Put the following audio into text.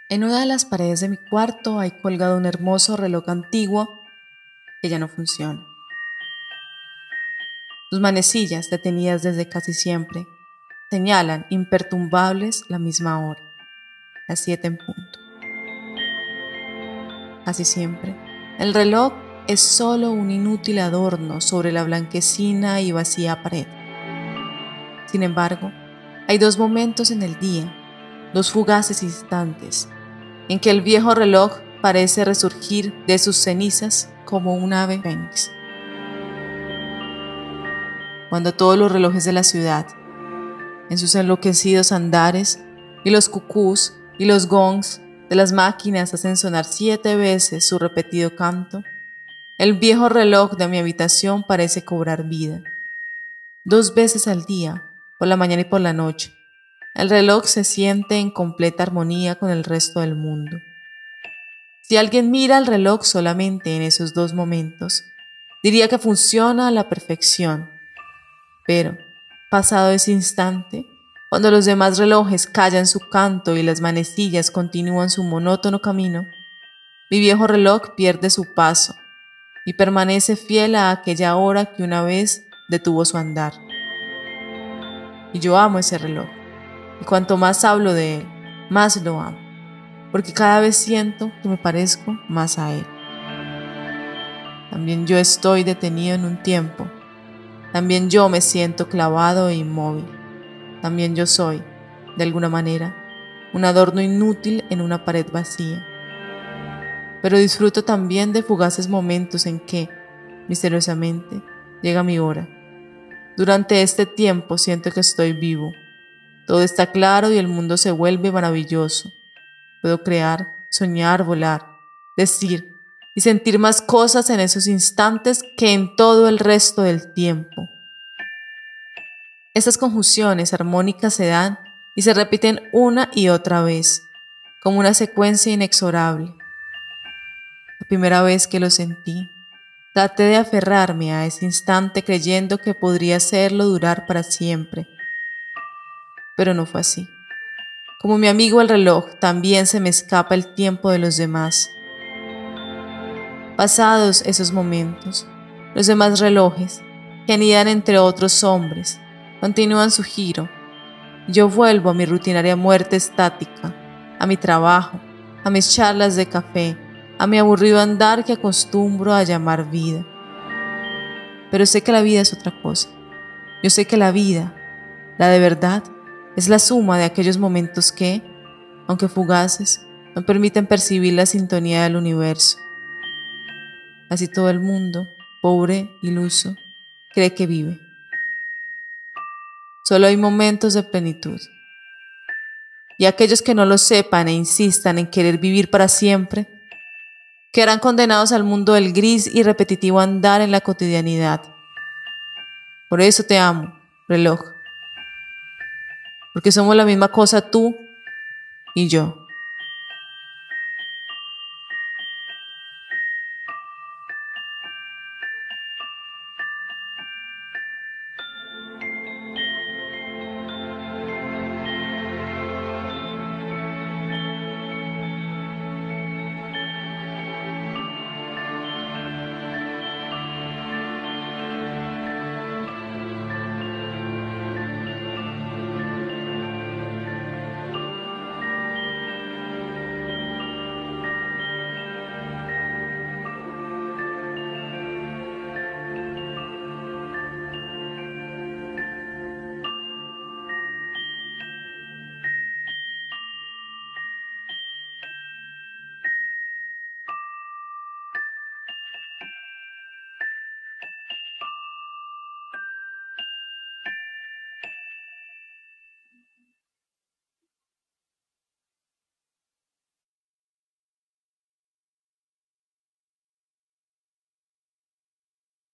En una de las paredes de mi cuarto hay colgado un hermoso reloj antiguo que ya no funciona. Sus manecillas, detenidas desde casi siempre, señalan imperturbables la misma hora, las 7 en punto. Casi siempre, el reloj es solo un inútil adorno sobre la blanquecina y vacía pared. Sin embargo, hay dos momentos en el día, dos fugaces instantes, en que el viejo reloj parece resurgir de sus cenizas como un ave fénix. Cuando todos los relojes de la ciudad, en sus enloquecidos andares, y los cucús y los gongs de las máquinas hacen sonar 7 veces su repetido canto, el viejo reloj de mi habitación parece cobrar vida. 2 veces al día, por la mañana y por la noche, el reloj se siente en completa armonía con el resto del mundo. Si alguien mira el reloj solamente en esos 2 momentos, diría que funciona a la perfección. Pero, pasado ese instante, cuando los demás relojes callan su canto y las manecillas continúan su monótono camino, mi viejo reloj pierde su paso y permanece fiel a aquella hora que una vez detuvo su andar. Y yo amo ese reloj, y cuanto más hablo de él, más lo amo, porque cada vez siento que me parezco más a él. También yo estoy detenido en un tiempo. También yo me siento clavado e inmóvil. También yo soy, de alguna manera, un adorno inútil en una pared vacía. Pero disfruto también de fugaces momentos en que, misteriosamente, llega mi hora. Durante este tiempo siento que estoy vivo. Todo está claro y el mundo se vuelve maravilloso. Puedo crear, soñar, volar, decir y sentir más cosas en esos instantes que en todo el resto del tiempo. Estas conjunciones armónicas se dan y se repiten una y otra vez, como una secuencia inexorable. La primera vez que lo sentí, traté de aferrarme a ese instante creyendo que podría hacerlo durar para siempre. Pero no fue así. Como mi amigo el reloj, también se me escapa el tiempo de los demás. Pasados esos momentos, los demás relojes, que anidan entre otros hombres, continúan su giro. Yo vuelvo a mi rutinaria muerte estática, a mi trabajo, a mis charlas de café, a mi aburrido andar que acostumbro a llamar vida. Pero sé que la vida es otra cosa. Yo sé que la vida, la de verdad, es la suma de aquellos momentos que, aunque fugaces, me permiten percibir la sintonía del universo. Así todo el mundo, pobre, iluso, cree que vive. Solo hay momentos de plenitud. Y aquellos que no lo sepan e insistan en querer vivir para siempre, quedarán condenados al mundo del gris y repetitivo andar en la cotidianidad. Por eso te amo, reloj, porque somos la misma cosa tú y yo.